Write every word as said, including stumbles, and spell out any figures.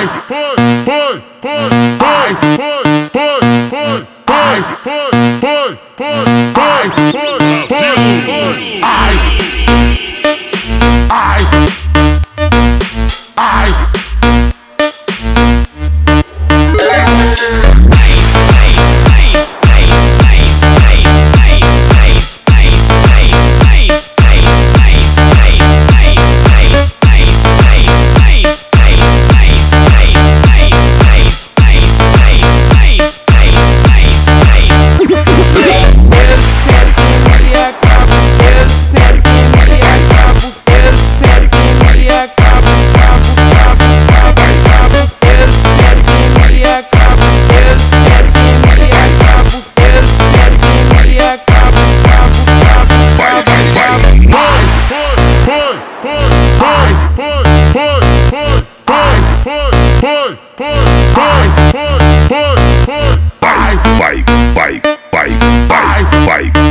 Ai, foi, foi, foi, ai, foi, foi, foi, ai, foi, foi, foi, ai, foi, foi, foi, ai, ai, ai. Vai, vai, vai, vai, vai, vai.